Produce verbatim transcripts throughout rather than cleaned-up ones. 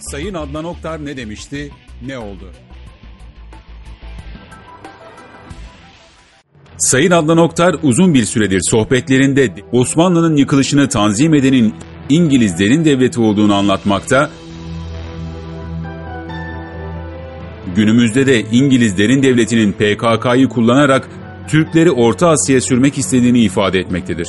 Sayın Adnan Oktar ne demişti, ne oldu? Sayın Adnan Oktar uzun bir süredir sohbetlerinde Osmanlı'nın yıkılışını tanzim edenin İngilizlerin devleti olduğunu anlatmakta, günümüzde de İngilizlerin devletinin P K K'yı kullanarak Türkleri Orta Asya'ya sürmek istediğini ifade etmektedir.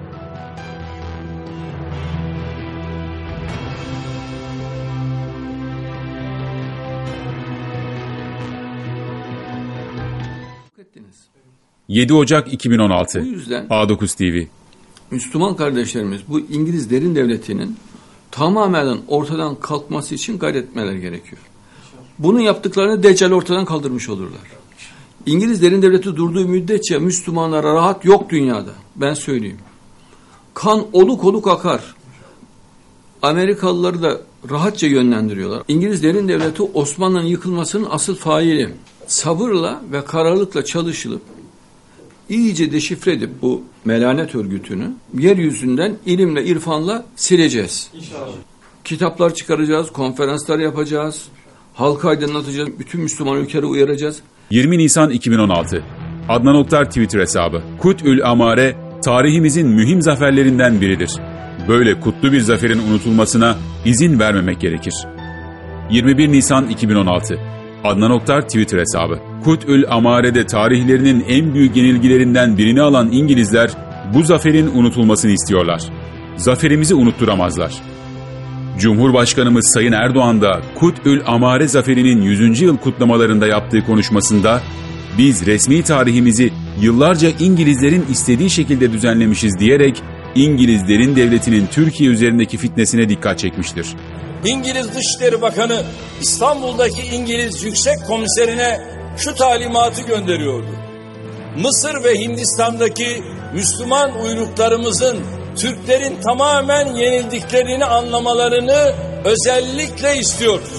yedi Ocak iki bin on altı. Bu yüzden A dokuz T V. Müslüman kardeşlerimiz bu İngilizlerin devletinin tamamen ortadan kalkması için gayret etmeler gerekiyor. Bunun yaptıklarını Deccal ortadan kaldırmış olurlar. İngilizlerin devleti durduğu müddetçe Müslümanlara rahat yok dünyada. Ben söyleyeyim. Kan oluk oluk akar. Amerikalıları da rahatça yönlendiriyorlar. İngilizlerin devleti Osmanlı'nın yıkılmasının asıl faili. Sabırla ve kararlılıkla çalışılıp iyice deşifre edip bu melanet örgütünü yeryüzünden ilimle, irfanla sileceğiz. İnşallah. Kitaplar çıkaracağız, konferanslar yapacağız, halka aydınlatacağız, bütün Müslüman ülkeleri uyaracağız. yirmi Nisan iki bin on altı. Adnan Oktar Twitter hesabı. Kut'ül Amare, tarihimizin mühim zaferlerinden biridir. Böyle kutlu bir zaferin unutulmasına izin vermemek gerekir. yirmi bir Nisan iki bin on altı. Adnan Oktar Twitter hesabı. Kut'ül Amare'de tarihlerinin en büyük yenilgilerinden birini alan İngilizler bu zaferin unutulmasını istiyorlar. Zaferimizi unutturamazlar. Cumhurbaşkanımız Sayın Erdoğan da Kut'ül Amare zaferinin yüzüncü yıl kutlamalarında yaptığı konuşmasında biz resmi tarihimizi yıllarca İngilizlerin istediği şekilde düzenlemişiz diyerek İngilizlerin devletinin Türkiye üzerindeki fitnesine dikkat çekmiştir. İngiliz Dışişleri Bakanı İstanbul'daki İngiliz Yüksek Komiserine şu talimatı gönderiyordu. Mısır ve Hindistan'daki Müslüman uyruklarımızın Türklerin tamamen yenildiklerini anlamalarını özellikle istiyoruz.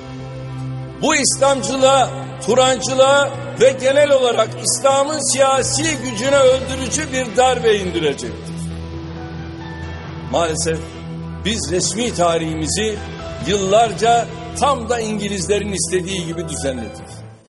Bu İslamcılığa, Turancılığa ve genel olarak İslam'ın siyasi gücüne öldürücü bir darbe indirecektir. Maalesef biz resmi tarihimizi yıllarca tam da İngilizlerin istediği gibi düzenledik.